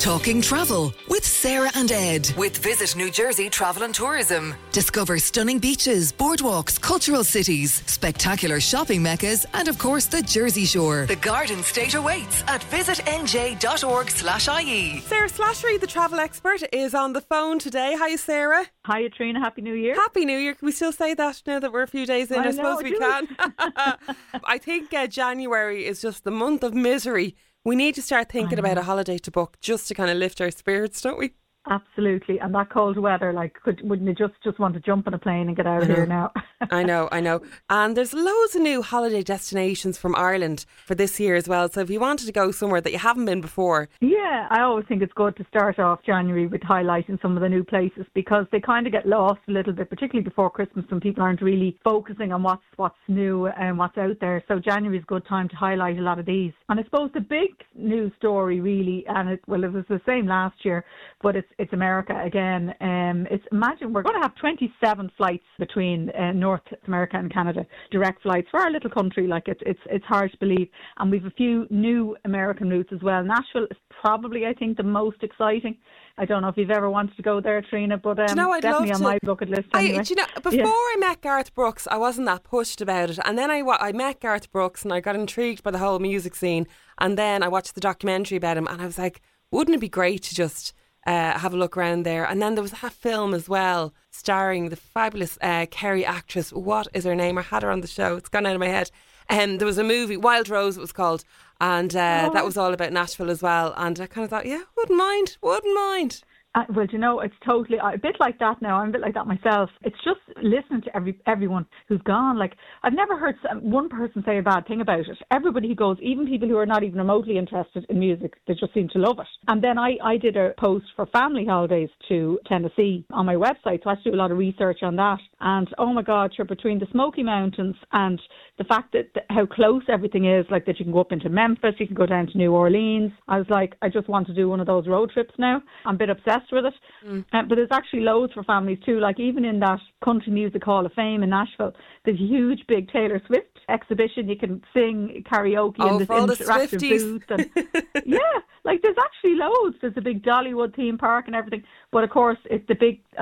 Talking travel with Sarah and Ed. With Visit New Jersey Travel and Tourism. Discover stunning beaches, boardwalks, cultural cities, spectacular shopping meccas, and of course the Jersey Shore. The Garden State awaits at visitnj.org/ie. Sarah Slattery, the travel expert, is on the phone today. Hi, Sarah. Hi, Trina. Happy New Year. Happy New Year. Can we still say that now that we're a few days in? I suppose we can. I think January is just the month of misery. We need to start thinking about a holiday to book just to kind of lift our spirits, don't we? Absolutely. And that cold weather, wouldn't you just want to jump on a plane and get out of here now? I know. And there's loads of new holiday destinations from Ireland for this year as well. So if you wanted to go somewhere that you haven't been before. Yeah, I always think it's good to start off January with highlighting some of the new places because they kind of get lost a little bit, particularly before Christmas when people aren't really focusing on what's new and what's out there. So January is a good time to highlight a lot of these. And I suppose the big news story really, and it was the same last year, but it's America again. Imagine we're going to have 27 flights between North America and Canada, direct flights for our little country. It's hard to believe, and we've a few new American routes as well. Nashville is probably, I think, the most exciting. I don't know if you've ever wanted to go there, Trina, but definitely on my bucket list. Anyway. Before I met Garth Brooks, I wasn't that pushed about it, and then I met Garth Brooks and I got intrigued by the whole music scene, and then I watched the documentary about him, and I was like, wouldn't it be great to just have a look around there? And then there was that film as well starring the fabulous Kerry actress. What is her name? I had her on the show. It's gone out of my head. There was a movie, Wild Rose it was called, and that was all about Nashville as well. And I kind of thought, yeah, wouldn't mind. Well, it's totally a bit like that now. I'm a bit like that myself. It's just listening to everyone who's gone. I've never heard one person say a bad thing about it. Everybody who goes, even people who are not even remotely interested in music, they just seem to love it. And then I did a post for family holidays to Tennessee on my website, so I had to do a lot of research on that. And oh my God, between the Smoky Mountains and the fact that how close everything is, that you can go up into Memphis, you can go down to New Orleans. I was like, I just want to do one of those road trips now. I'm a bit obsessed with it. But there's actually loads for families too. Even in that Country Music Hall of Fame in Nashville, there's a huge big Taylor Swift exhibition. You can sing karaoke in this interactive booth. And there's actually loads. There's a big Dollywood theme park and everything. But of course, it's the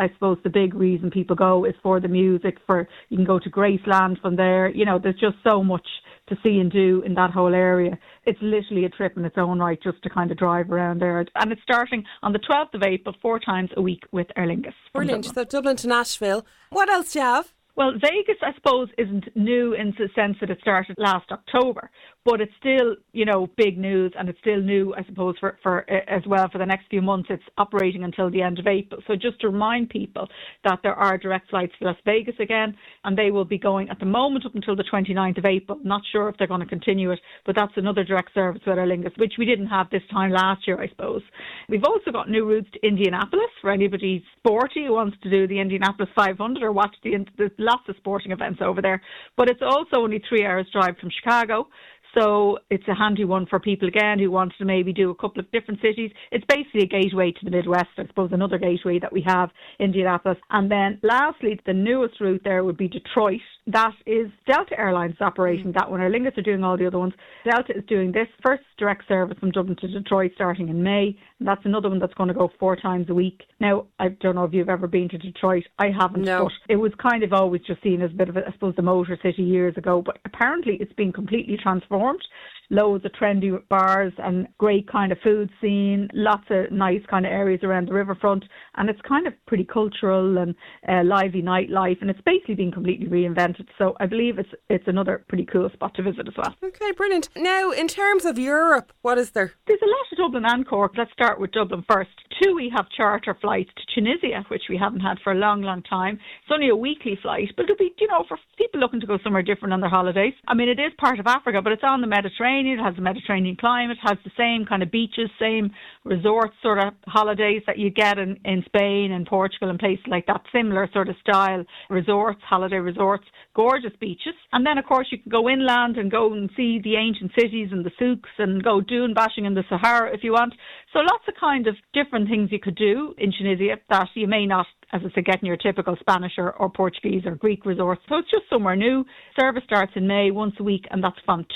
big reason people go is for the music. You can go to Graceland from there. There's just so much to see and do in that whole area. It's literally a trip in its own right just to kind of drive around there. And it's starting on the 12th of April, 4 times a week with Aer Lingus. Brilliant. So Dublin to Nashville. What else do you have? Well, Vegas, I suppose, isn't new in the sense that it started last October, but it's still, big news, and it's still new, I suppose, for as well for the next few months. It's operating until the end of April. So just to remind people that there are direct flights to Las Vegas again, and they will be going at the moment up until the 29th of April. Not sure if they're going to continue it, but that's another direct service with Aer Lingus, which we didn't have this time last year, I suppose. We've also got new routes to Indianapolis for anybody sporty who wants to do the Indianapolis 500 or watch there's lots of sporting events over there. But it's also only 3 hours drive from Chicago. So it's a handy one for people, again, who want to maybe do a couple of different cities. It's basically a gateway to the Midwest, I suppose, another gateway that we have, Indianapolis. And then lastly, the newest route there would be Detroit. That is Delta Airlines operating that one. Aer Lingus are doing all the other ones. Delta is doing this first direct service from Dublin to Detroit starting in May. And that's another one that's going to go 4 times a week. Now, I don't know if you've ever been to Detroit. I haven't, but it was kind of always just seen as a bit of, I suppose, the motor city years ago. But apparently it's been completely transformed. Loads of trendy bars and great kind of food scene, lots of nice kind of areas around the riverfront, and it's kind of pretty cultural and lively nightlife, and it's basically been completely reinvented. So I believe it's another pretty cool spot to visit as well. Okay, brilliant. Now, in terms of Europe, what is there? There's a lot of Dublin and Cork. Let's start with Dublin first. We have charter flights to Tunisia, which we haven't had for a long, long time. It's only a weekly flight, but it'll be, for people looking to go somewhere different on their holidays. I mean, it is part of Africa, but it's on the Mediterranean. It has the Mediterranean climate, has the same kind of beaches, same resort sort of holidays that you get in Spain and Portugal and places like that. Similar sort of style resorts, holiday resorts, gorgeous beaches. And then, of course, you can go inland and go and see the ancient cities and the souks and go dune bashing in the Sahara if you want. So lots of kind of different things you could do in Tunisia that you may not, as I said, get in your typical Spanish or Portuguese or Greek resorts. So it's just somewhere new. Service starts in May, once a week, and that's from Tui.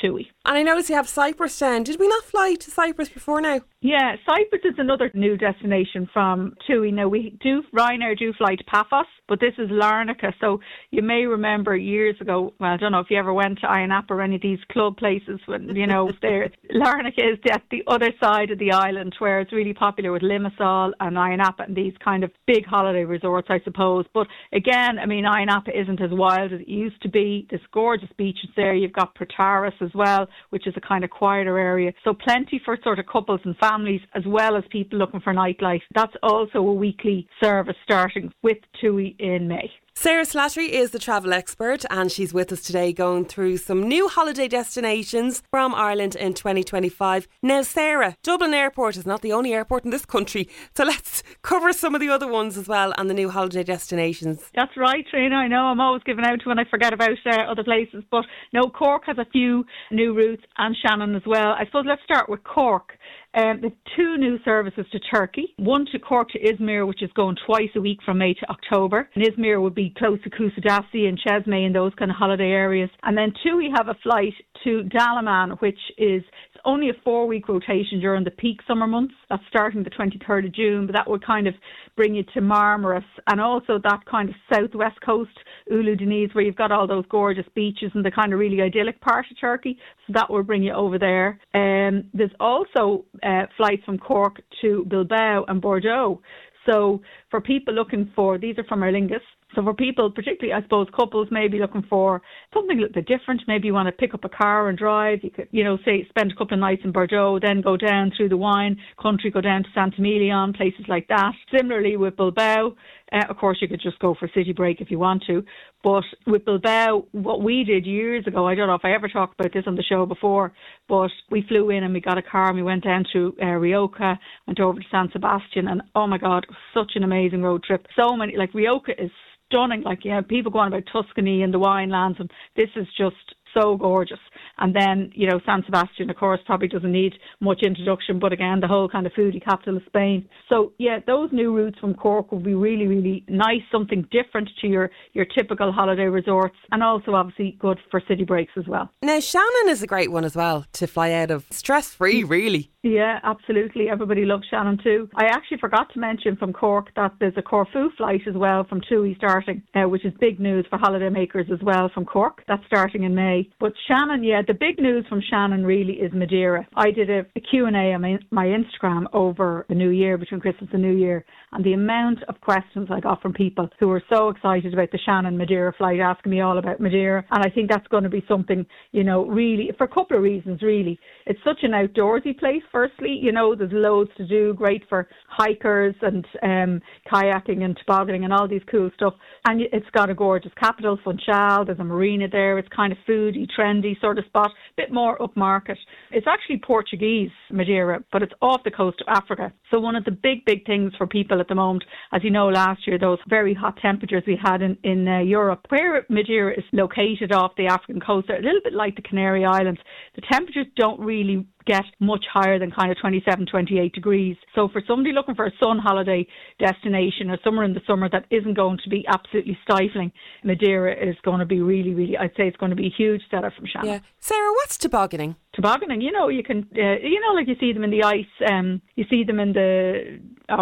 And I noticed you have Cyprus down. Did we not fly to Cyprus before now? Yeah, Cyprus is another new destination from TUI. Now, Ryanair do fly to Paphos, but this is Larnaca. So you may remember years ago, well, I don't know if you ever went to Ayia Napa or any of these club places, when, you know, Larnaca is at the other side of the island, where it's really popular with Limassol and Ayia Napa and these kind of big holiday resorts, I suppose. But again, I mean, Ayia Napa isn't as wild as it used to be. There's gorgeous beaches there. You've got Protaras as well, which is a kind of quieter area. So plenty for sort of couples and families, as well as people looking for nightlife. That's also a weekly service starting with TUI in May. Sarah Slattery is the travel expert, and she's with us today going through some new holiday destinations from Ireland in 2025. Now, Sarah, Dublin Airport is not the only airport in this country, so let's cover some of the other ones as well and the new holiday destinations. That's right, Trina. I know I'm always giving out when I forget about other places, but no, Cork has a few new routes, and Shannon as well. I suppose let's start with Cork. There's 2 new services to Turkey. One to Cork to Izmir, which is going twice a week from May to October. And Izmir would be close to Kusadasi and Chesme and those kind of holiday areas. And then 2, we have a flight to Dalaman, which is only a 4-week rotation during the peak summer months. That's starting the 23rd of June, but that would kind of bring you to Marmaris and also that kind of southwest coast, Ulu Deniz, where you've got all those gorgeous beaches and the kind of really idyllic part of Turkey. So that will bring you over there. There's also flights from Cork to Bilbao and Bordeaux. So for people looking for, these are from Aer Lingus. So for people, particularly, I suppose, couples may be looking for something a little bit different. Maybe you want to pick up a car and drive. You could, say, spend a couple of nights in Bordeaux, then go down through the wine country, go down to Saint-Emilion, places like that. Similarly with Bilbao, of course, you could just go for city break if you want to. But with Bilbao, what we did years ago, I don't know if I ever talked about this on the show before, but we flew in and we got a car and we went down to Rioja, went over to San Sebastian, and oh my God, it was such an amazing road trip. So many, like Rioja is stunning, like, people go on about Tuscany and the wine lands, and this is just so gorgeous. And then, San Sebastian, of course, probably doesn't need much introduction, but again, the whole kind of foodie capital of Spain. So, yeah, those new routes from Cork will be really, really nice, something different to your typical holiday resorts, and also obviously good for city breaks as well. Now, Shannon is a great one as well to fly out of. Stress-free, really. Yeah, absolutely. Everybody loves Shannon too. I actually forgot to mention from Cork that there's a Corfu flight as well from TUI starting, which is big news for holiday makers as well from Cork. That's starting in May. But Shannon, the big news from Shannon really is Madeira. I did a Q&A on my Instagram over the New Year, between Christmas and New Year, and the amount of questions I got from people who were so excited about the Shannon Madeira flight, asking me all about Madeira. And I think that's going to be something, really, for a couple of reasons, really. It's such an outdoorsy place, firstly. There's loads to do, great for hikers and kayaking and tobogganing and all these cool stuff. And it's got a gorgeous capital, Funchal. There's a marina there. It's kind of foodie, trendy sort of spot, a bit more upmarket. It's actually Portuguese, Madeira, but it's off the coast of Africa. So one of the big things for people at the moment, as you know, last year, those very hot temperatures we had in Europe, where Madeira is located off the African coast, a little bit like the Canary Islands, the temperatures don't really get much higher than kind of 27, 28 degrees. So for somebody looking for a sun holiday destination or somewhere in the summer that isn't going to be absolutely stifling, Madeira is going to be really, really, I'd say it's going to be a huge setup from Shannon. Yeah. Sarah, what's tobogganing? Tobogganing, you can, like you see them in the ice, you see them in the,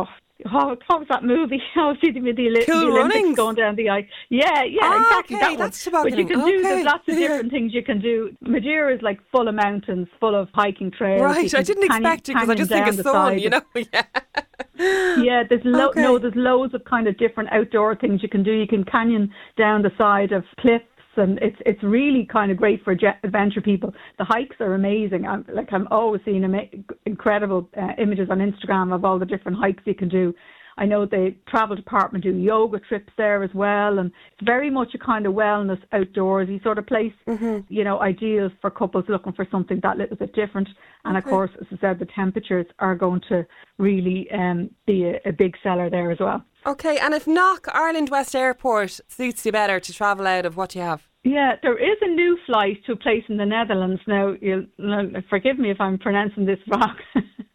what was that movie? See them in the Olympics going down the ice. Yeah, exactly. Okay, that one. that's tobogganing. But you can do, there's lots of different things you can do. Madeira is like full of mountains, full of hiking trails. Right, I didn't expect it because I just think of sun, Yeah, there's loads of kind of different outdoor things you can do. You can canyon down the side of cliffs, and it's really kind of great for adventure people. The hikes are amazing. I'm always seeing incredible images on Instagram of all the different hikes you can do. I know the travel department do yoga trips there as well, and it's very much a kind of wellness, outdoorsy sort of place. Mm-hmm. Ideal for couples looking for something that little bit different. And of course, as I said, the temperatures are going to really be a big seller there as well. Okay, and if Knock Ireland West Airport suits you better to travel out of, what do you have? Yeah, there is a new flight to a place in the Netherlands. Now, forgive me if I'm pronouncing this wrong.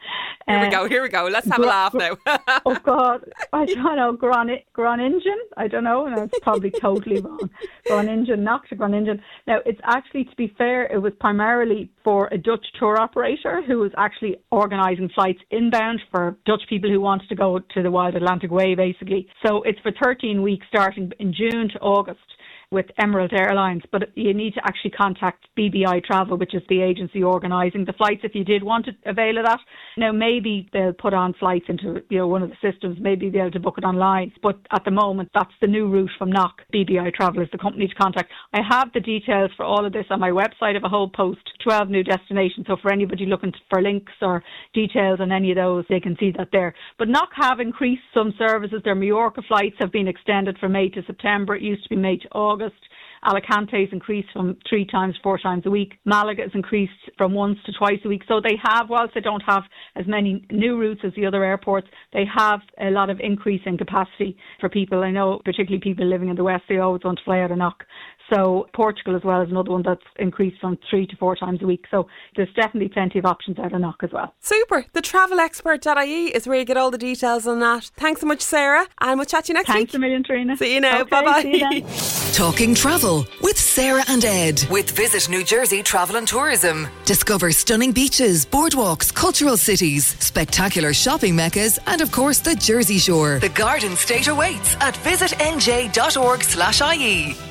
Here we go. Let's have a laugh now. Oh God, I don't know. Groningen? I don't know. No, it's probably totally wrong. Groningen, not to Groningen. Now, it's actually, to be fair, it was primarily for a Dutch tour operator who was actually organising flights inbound for Dutch people who wanted to go to the Wild Atlantic Way, basically. So it's for 13 weeks starting in June to August with Emirates Airlines, but you need to actually contact BBI Travel, which is the agency organising the flights, if you did want to avail of that. Now, maybe they'll put on flights into one of the systems, maybe they'll be able to book it online, but at the moment, that's the new route from NOC. BBI Travel is the company to contact. I have the details for all of this on my website. I have a whole post, 12 new destinations, so for anybody looking for links or details on any of those, they can see that there. But NOC have increased some services. Their Mallorca flights have been extended from May to September. It used to be May to August. Alicante's increased from 3 times, 4 times a week. Malaga has increased from once to twice a week. So they have, whilst they don't have as many new routes as the other airports, they have a lot of increase in capacity for people. I know particularly people living in the West, they always want to fly out of NOC. So Portugal as well is another one that's increased from 3 to 4 times a week. So there's definitely plenty of options out of NOC as well. Super. The travelexpert.ie is where you get all the details on that. Thanks so much, Sarah, and we'll chat to you next week. Thanks a million, Trina. See you now. Okay, bye-bye. see you then. Talking travel with Sarah and Ed. With Visit New Jersey Travel and Tourism. Discover stunning beaches, boardwalks, cultural cities, spectacular shopping meccas, and of course the Jersey Shore. The Garden State awaits at visitnj.org/ie.